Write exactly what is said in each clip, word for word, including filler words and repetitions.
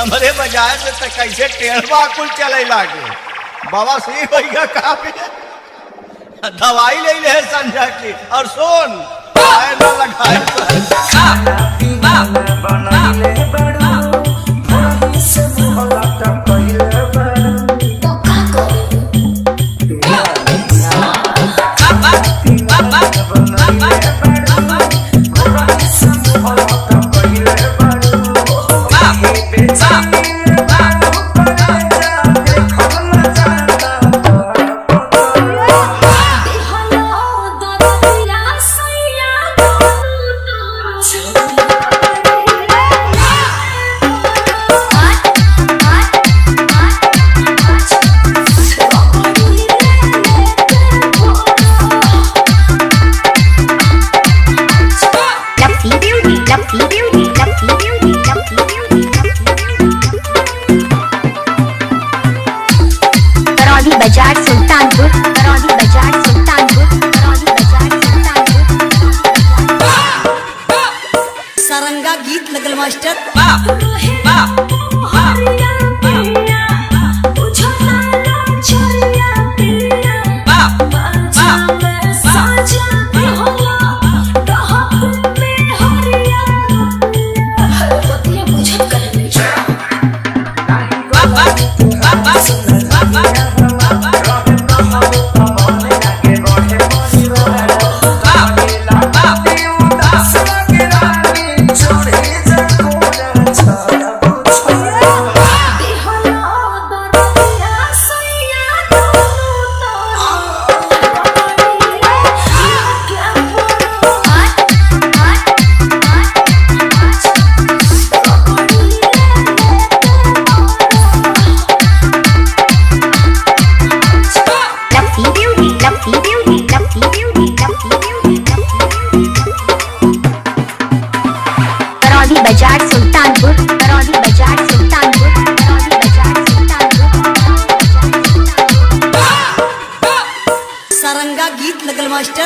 हमरे बजाय से तो कैसे टेढ़वा कुल चले लागे। बाबा सही भैया कहा पे दवाई ले ले संजय की और सुन न लगाए बाजार सुल्तानपुर, करौली बाजार सुल्तानपुर, करौली बाजार सुल्तानपुर। सारंगा गीत लगल मास्टर। बाजार सुल्तानपुर, करौली बाजार सुल्तानपुर, करौली बाजार सुल्तानपुर। सारंगा गीत लगल मास्टर।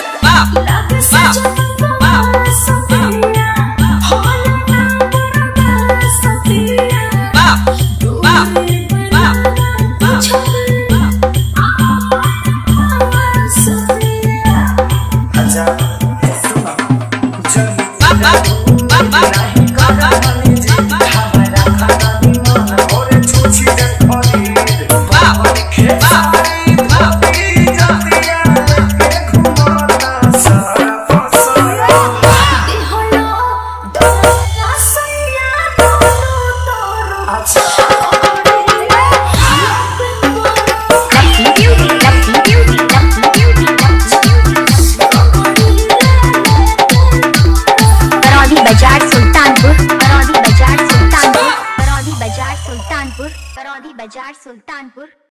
बाजार सुल्तानपुर, करौली बाजार सुल्तानपुर, करौली बाजार सुल्तानपुर, करौली बाजार सुल्तानपुर।